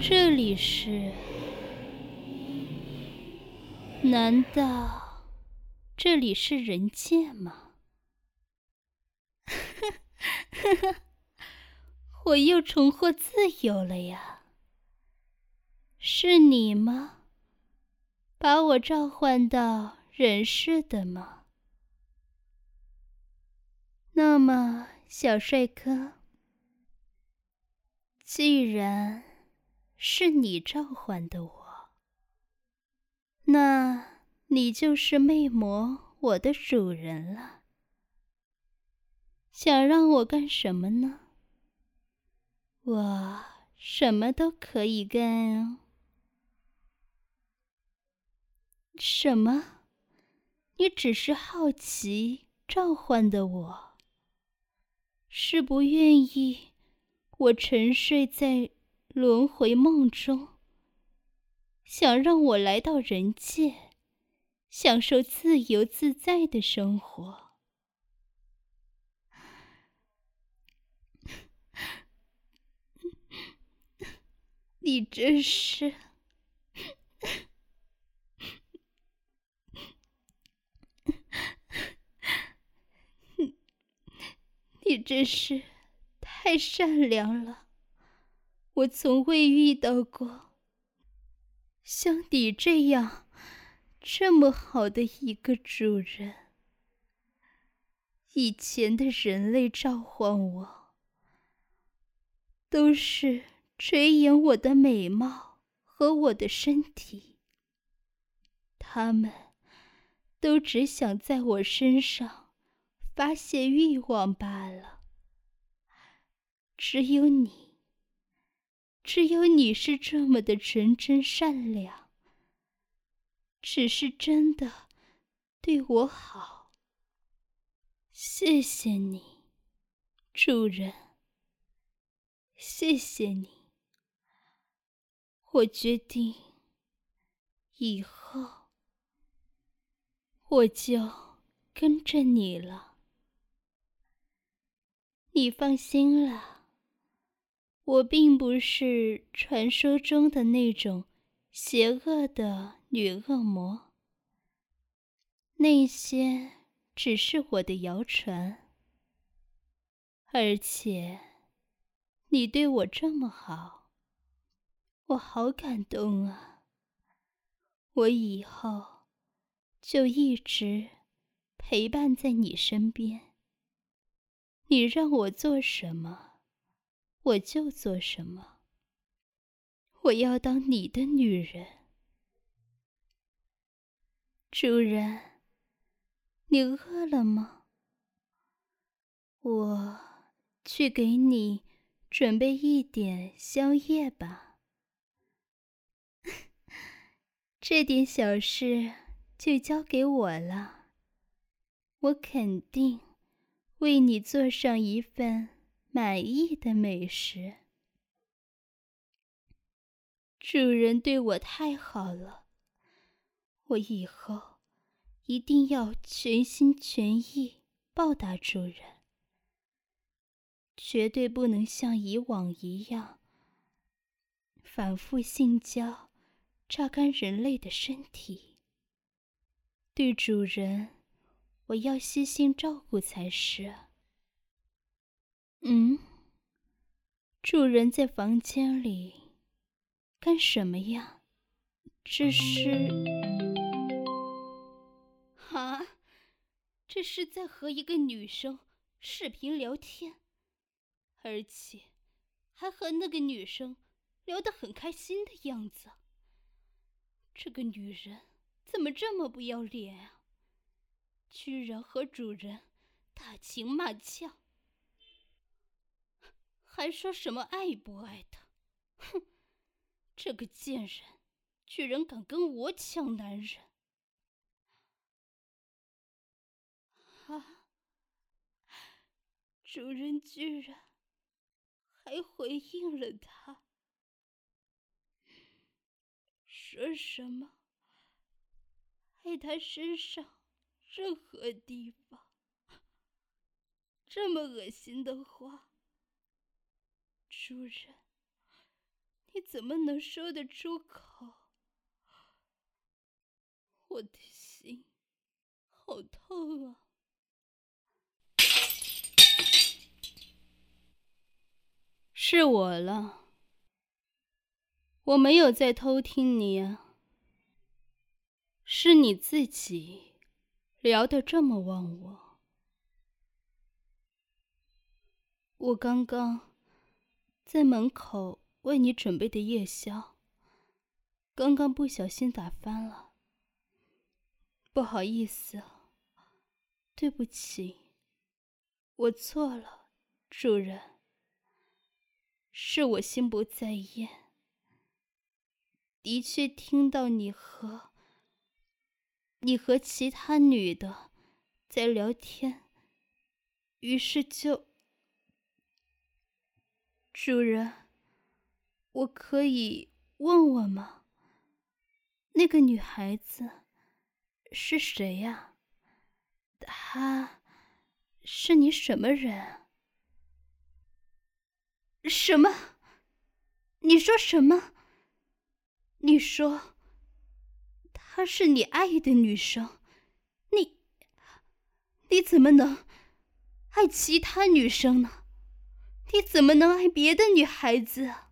这里是……难道这里是人界吗？我又重获自由了呀！是你吗？把我召唤到人世的吗？那么，小帅哥，既然是你召唤的我，那你就是魅魔我的主人了。想让我干什么呢？我什么都可以干。什么？你只是好奇召唤的我，是不愿意我沉睡在轮回梦中，想让我来到人界，享受自由自在的生活。你真是……你真是太善良了，我从未遇到过像你这么好的一个主人。以前的人类召唤我，都是垂涎我的美貌和我的身体，他们都只想在我身上发泄欲望罢了。只有你是这么的纯真善良，只是真的对我好。谢谢你，主人，谢谢你。我决定以后我就跟着你了。你放心了，我并不是传说中的那种邪恶的女恶魔，那些只是我的谣传。而且你对我这么好，我好感动啊！我以后就一直陪伴在你身边，你让我做什么，我就做什么。我要当你的女人。主人，你饿了吗？我去给你准备一点宵夜吧。这点小事就交给我了，我肯定为你做上一份满意的美食。主人对我太好了，我以后一定要全心全意报答主人，绝对不能像以往一样反复性交，榨干人类的身体。对主人，我要悉心照顾才是。主人在房间里干什么呀？这是……这是在和一个女生视频聊天，而且还和那个女生聊得很开心的样子。这个女人怎么这么不要脸啊？居然和主人打情骂俏，还说什么爱不爱他。哼，这个贱人居然敢跟我抢男人！主人居然还回应了他，说什么爱他身上任何地方。这么恶心的话，主人， 你怎么能说得出口？我的心好痛啊！是我了，我没有在偷听你啊，是你自己聊得这么忘我。我刚刚在门口为你准备的夜宵，刚刚不小心打翻了，不好意思，对不起，我错了，主人。是我心不在焉，的确听到你和其他女的在聊天，于是就……主人，我可以问问吗？那个女孩子是谁呀？她是你什么人？什么？你说什么？你说她是你爱的女生？你怎么能爱其他女生呢？你怎么能爱别的女孩子啊？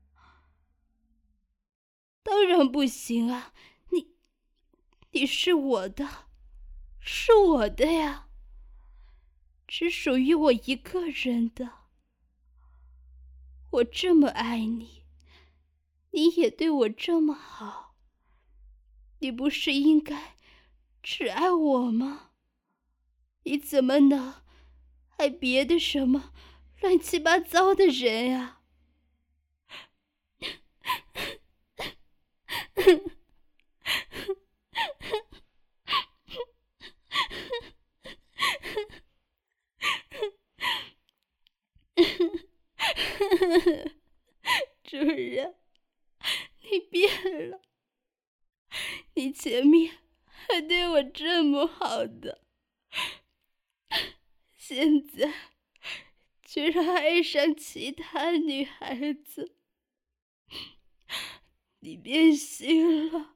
当然不行啊！你是我的，是我的呀，只属于我一个人的。我这么爱你，你也对我这么好，你不是应该只爱我吗？你怎么能爱别的什么乱七八糟的人呀？主人，你变了，你前面还对我这么好的，现在居然爱上其他女孩子，你变心了，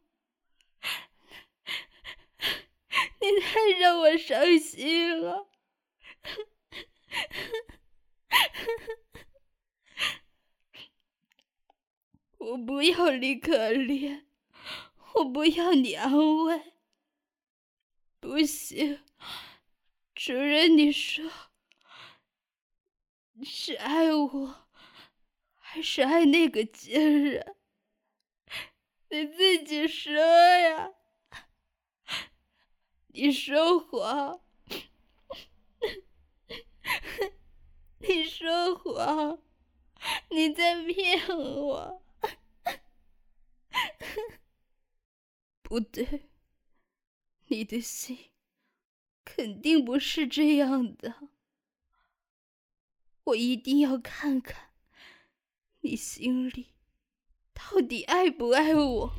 你太让我伤心了。我不要你可怜，我不要你安慰。不行，主人，你说你是爱我，还是爱那个奸人？你自己说呀！你说谎，你说谎，你在骗我。不对，你的心肯定不是这样的。我一定要看看你心里到底爱不爱我。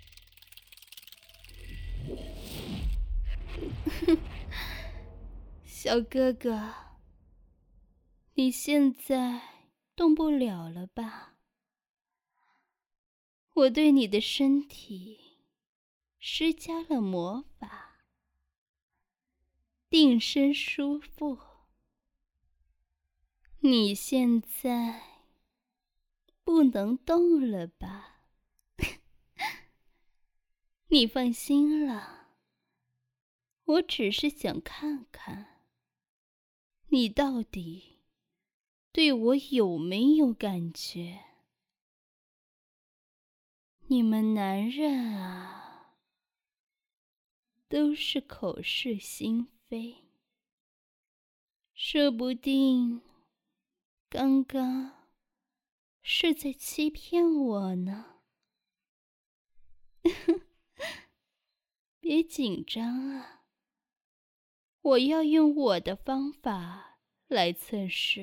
小哥哥，你现在动不了了吧？我对你的身体施加了魔法，定身舒服。你现在不能动了吧？你放心了，我只是想看看你到底对我有没有感觉。你们男人啊，都是口是心非，说不定刚刚是在欺骗我呢。别紧张啊，我要用我的方法来测试。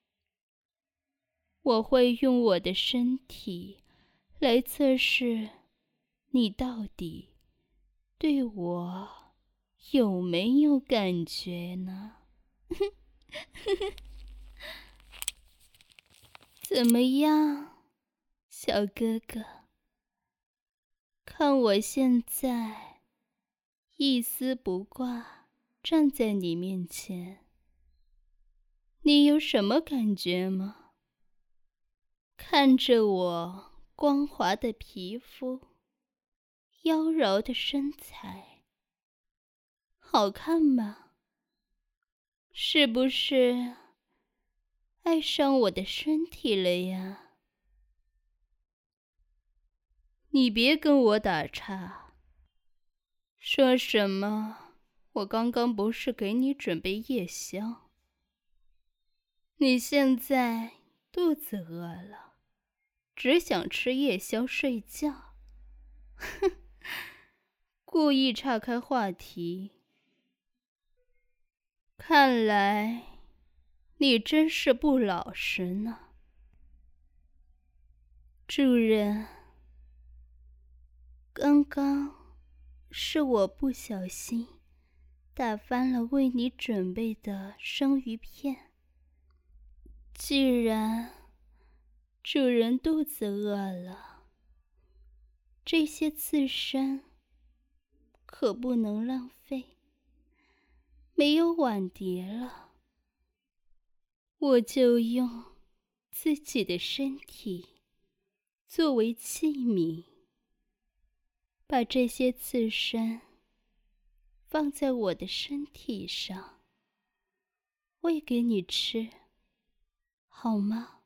我会用我的身体来测试你到底对我有没有感觉呢？怎么样， 小哥哥，看我现在一丝不挂站在你面前，你有什么感觉吗？看着我光滑的皮肤，妖娆的身材，好看吗？是不是爱上我的身体了呀？你别跟我打岔，说什么我刚刚不是给你准备夜宵？你现在肚子饿了，只想吃夜宵睡觉。哼，故意岔开话题。看来你真是不老实呢。主人，刚刚是我不小心打翻了为你准备的生鱼片。既然主人肚子饿了，这些刺身可不能浪费。没有碗碟了，我就用自己的身体作为器皿，把这些刺身放在我的身体上，喂给你吃，好吗？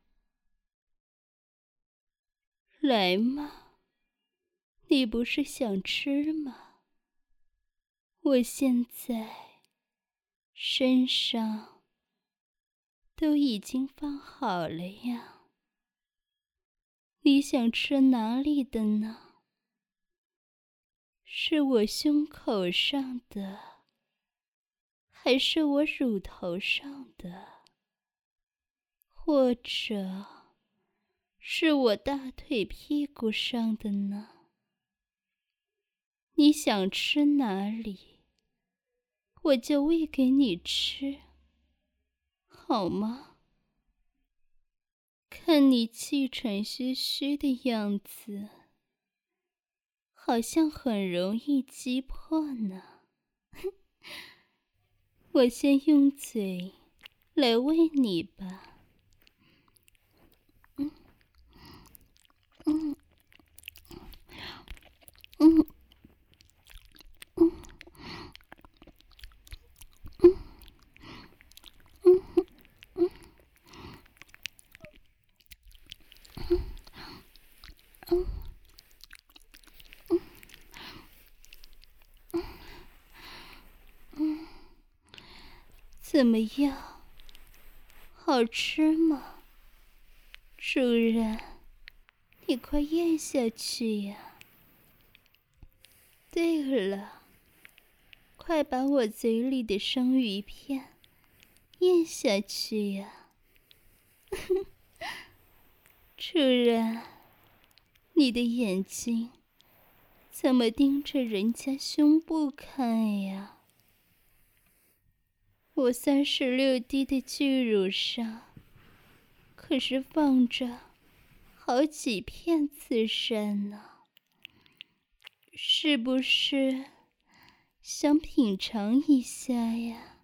来嘛，你不是想吃吗？我现在身上都已经放好了呀，你想吃哪里的呢？是我胸口上的，还是我乳头上的，或者是我大腿屁股上的呢？你想吃哪里，我就喂给你吃，好吗？看你气喘吁吁的样子，好像很容易击破呢。我先用嘴来喂你吧。嗯嗯嗯嗯嗯嗯嗯嗯嗯，怎么样？好吃吗？主人，你快咽下去呀！对了，快把我嘴里的生鱼片咽下去呀！主人，你的眼睛怎么盯着人家胸部看呀？我36D 的巨乳上可是放着好几片刺身呢，是不是想品尝一下呀？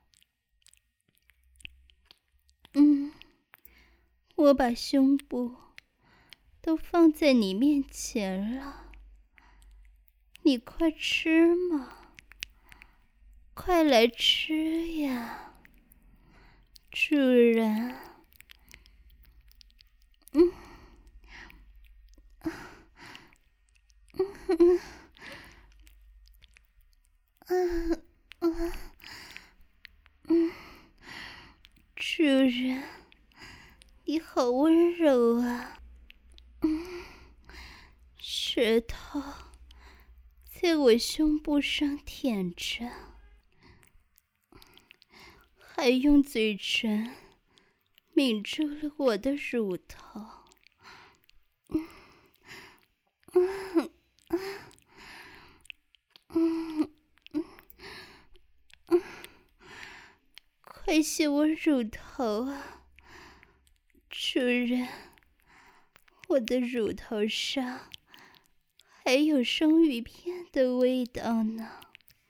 我把胸部都放在你面前了，你快吃嘛，快来吃呀，主人。主人，你好温柔啊！舌头在我胸部上舔着，还用嘴唇抿住了我的乳头。快吸我乳头啊，主人！ 我的乳头上还有生鱼片的味道呢。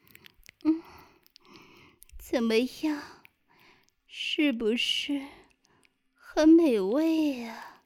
怎么样？是不是很美味啊？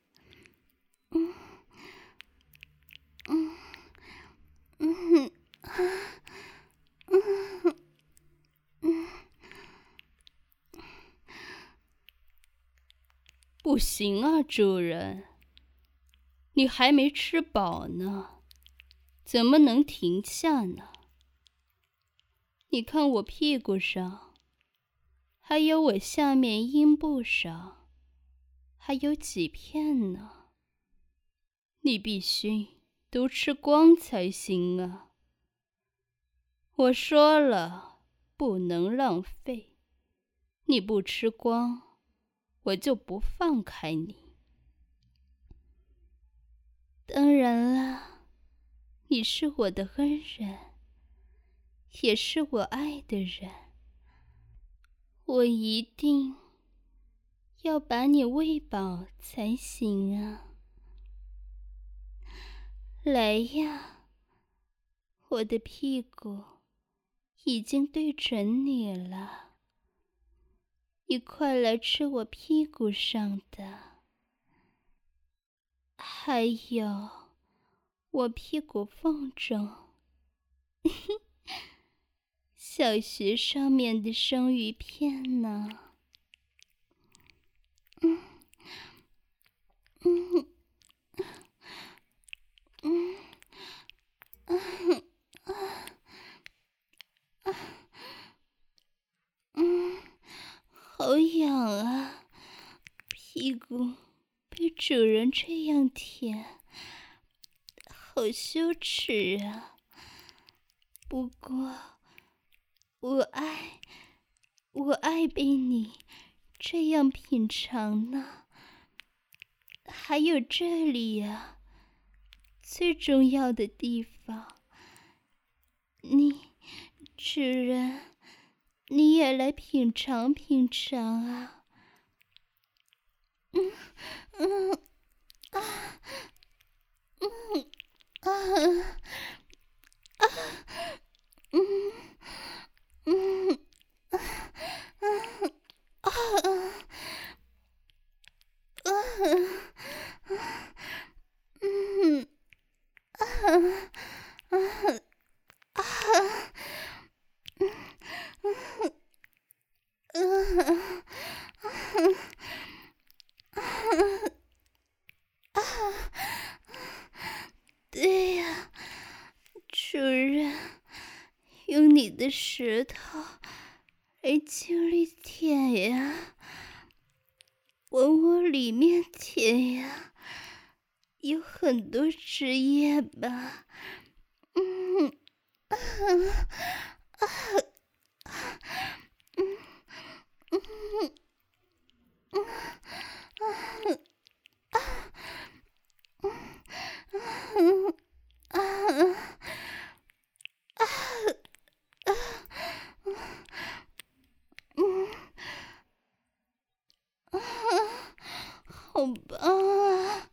不行啊，主人，你还没吃饱呢，怎么能停下呢？你看我屁股上，还有我下面阴部上，还有几片呢？你必须都吃光才行啊！我说了，不能浪费，你不吃光，我就不放开你。当然了，你是我的恩人，也是我爱的人，我一定要把你喂饱才行啊！来呀，我的屁股已经对准你了，你快来吃我屁股上的，还有我屁股缝中小穴上面的生鱼片呢。好痒啊，屁股被主人这样舔，好羞耻啊。不过我爱被你这样品尝呢。还有这里呀，最重要的地方，主人，你也来品尝品尝啊。对呀，主人，用你的舌头来尽力舔呀，往我里面舔呀，有很多汁液吧。好棒啊！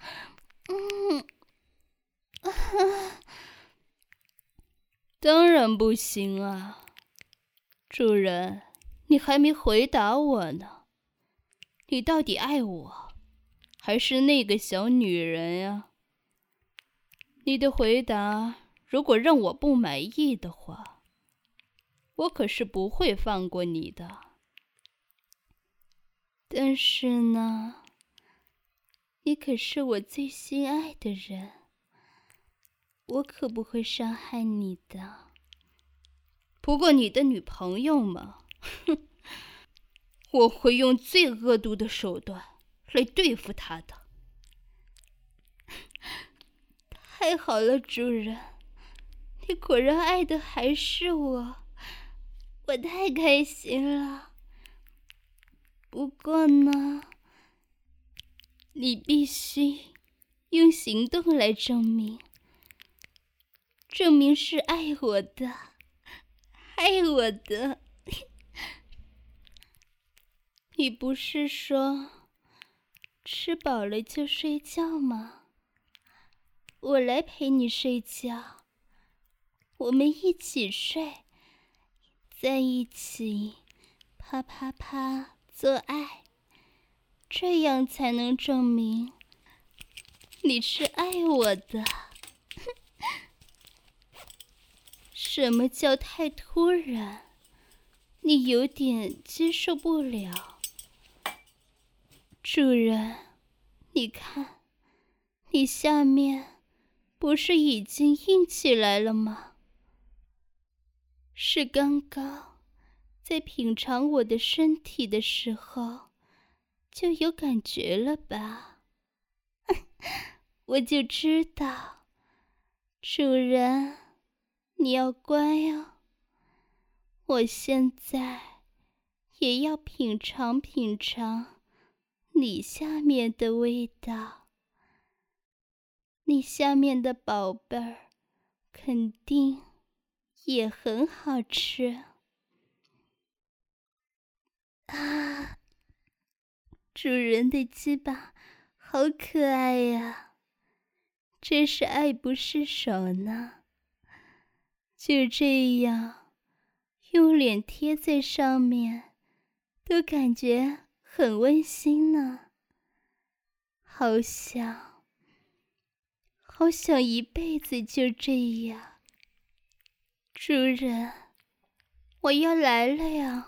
当然不行啊，主人，你还没回答我呢。你到底爱我，还是那个小女人呀？你的回答如果让我不满意的话，我可是不会放过你的。但是呢，你可是我最心爱的人，我可不会伤害你的。不过你的女朋友嘛，哼，我会用最恶毒的手段来对付她的。太好了，主人，你果然爱的还是我，我太开心了。不过呢，你必须用行动来证明是爱我的，爱我的。你不是说吃饱了就睡觉吗？ 我来陪你睡觉，我们一起睡，在一起啪啪啪做爱，这样才能证明你是爱我的。什么叫太突然？你有点接受不了。主人，你看，你下面不是已经硬起来了吗？是刚刚在品尝我的身体的时候就有感觉了吧？我就知道，主人，你要乖哦。我现在也要品尝品尝你下面的味道。你下面的宝贝儿肯定也很好吃啊！主人的鸡巴好可爱呀，真是爱不释手呢。就这样用脸贴在上面，都感觉很温馨呢。好想一辈子就这样。主人，我要来了呀。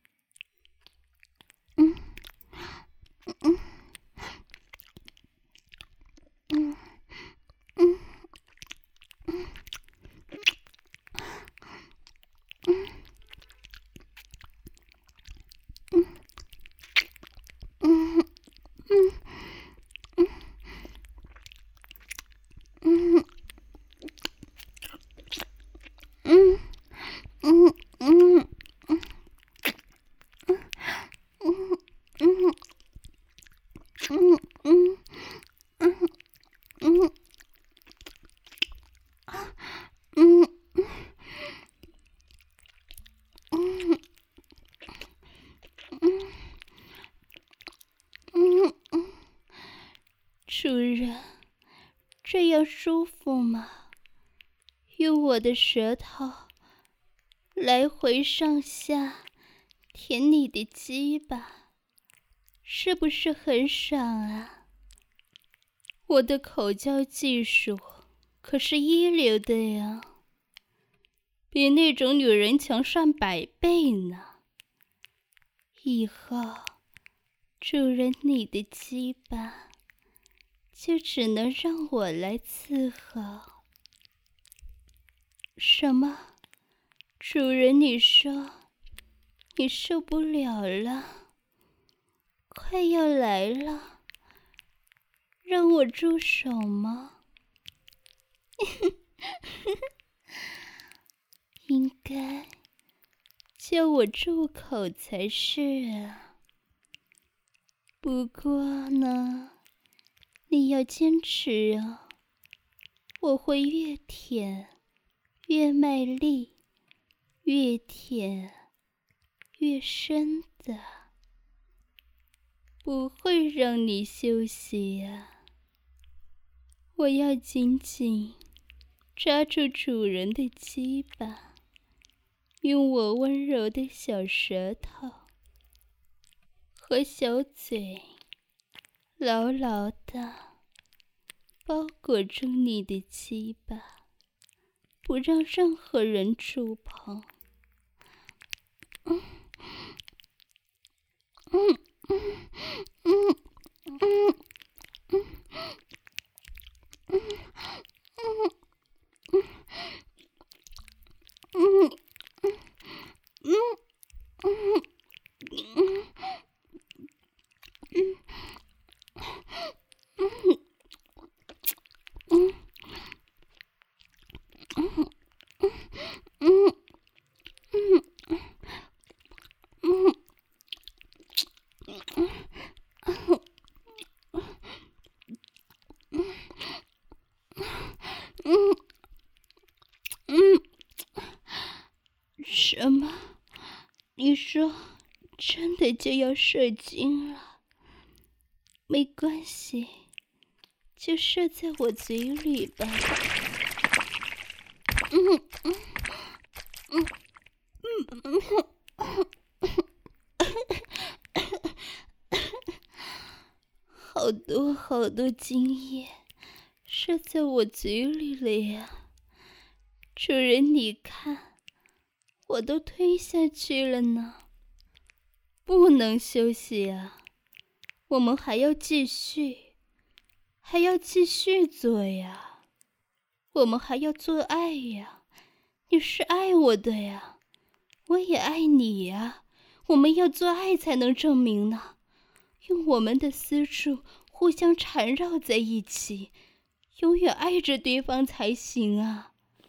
主人，这样舒服吗？用我的舌头来回上下舔你的鸡巴，是不是很爽啊？我的口交技术可是一流的呀，比那种女人强上100倍呢。以后主人你的鸡巴就只能让我来伺候。什么？主人，你说你受不了了，快要来了，让我住手吗？应该叫我住口才是啊。不过呢，你要坚持哦，我会越舔越卖力，越舔越深的，不会让你休息呀。我要紧紧抓住主人的鸡巴，用我温柔的小舌头和小嘴牢牢地包裹住你的鸡巴，不让任何人触碰。什么？你说真的就要射精了？没关系， 就射在我嘴里吧。好多好多精液射在我嘴里了呀！主人，你看，我都吞下去了呢。不能休息啊，我们还要继续，还要继续做呀。我们还要做爱呀，你是爱我的呀，我也爱你呀。我们要做爱才能证明呢，用我们的私处互相缠绕在一起，永远爱着对方才行啊。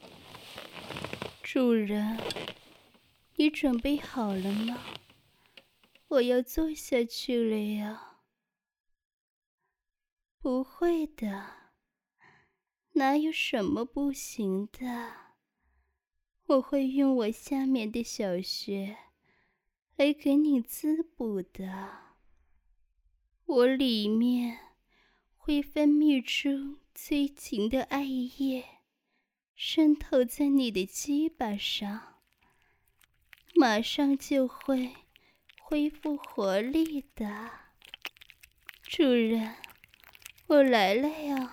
主人，你准备好了吗？我要做下去了呀。不会的，哪有什么不行的？我会用我下面的小穴来给你滋补的。我里面会分泌出催情的爱液，渗透在你的鸡巴上，马上就会恢复活力的。主人，我来了呀！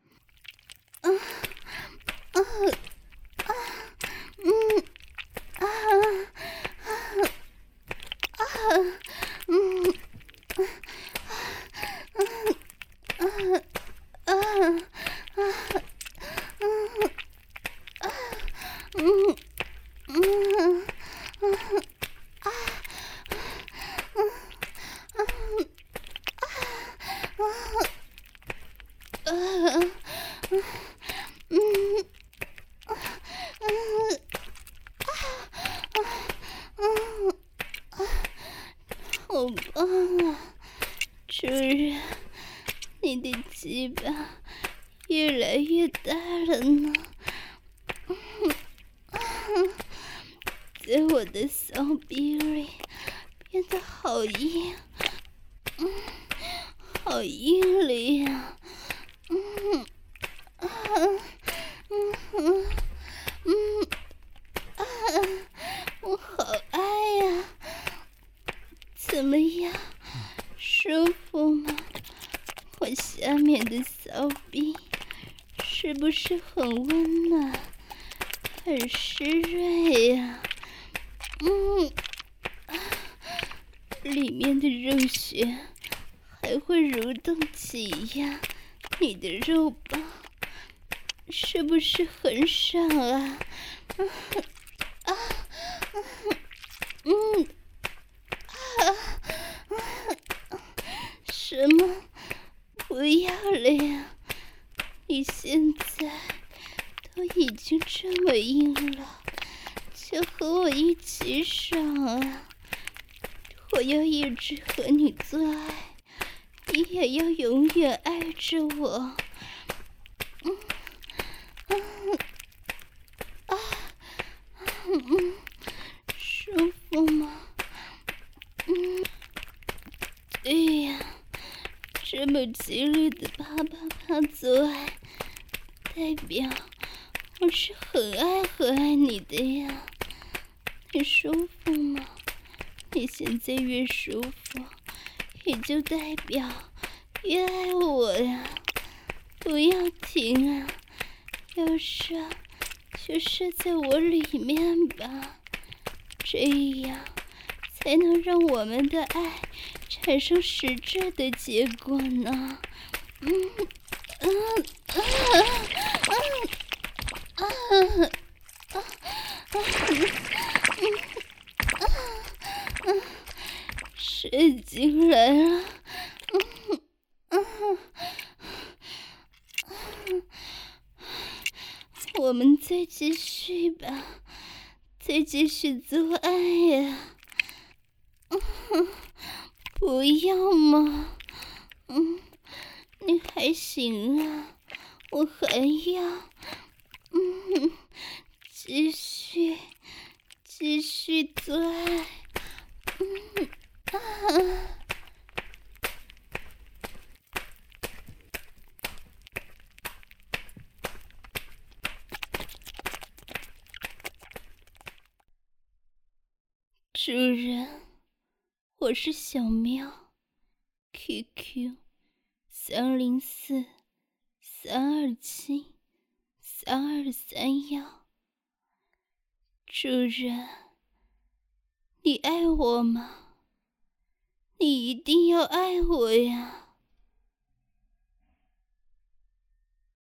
好棒啊，主人，你的鸡巴越来越大了呢。在我的骚逼里变得好硬，好硬了呀！我好爱呀！怎么样，舒服吗？我下面的骚逼是不是很温暖，很湿润呀？里面的肉穴还会蠕动起呀，你的肉棒是不是很爽啊？什么？不要了呀！你现在都已经这么硬了，就和我一起爽啊！我要一直和你做爱，你也要永远爱着我。舒服吗？对呀，这么激烈的啪啪啪做爱，代表我是很爱你的呀。你舒服吗？你现在越舒服，也就代表越爱我呀。不要停啊，要射就射在我里面吧，这样才能让我们的爱产生实质的结果呢。射进来了。我们再继续吧，再继续做爱呀。不要吗？你还行啊，我还要，继续做爱， 主人，我是小喵 ，QQ 304-327-3231。主人，你爱我吗？你一定要爱我呀！